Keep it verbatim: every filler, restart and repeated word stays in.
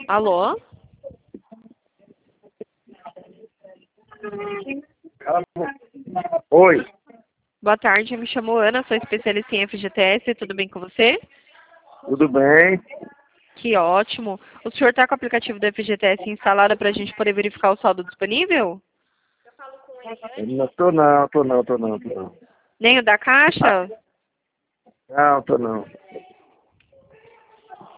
Alô? Oi. Boa tarde, me chamo Ana, sou especialista em F G T S, tudo bem com você? Tudo bem? Que ótimo. O senhor está com o aplicativo do F G T S instalado para a gente poder verificar o saldo disponível? Não tô não, tô não, tô não, tô não. Nem o da Caixa? Não, tô não.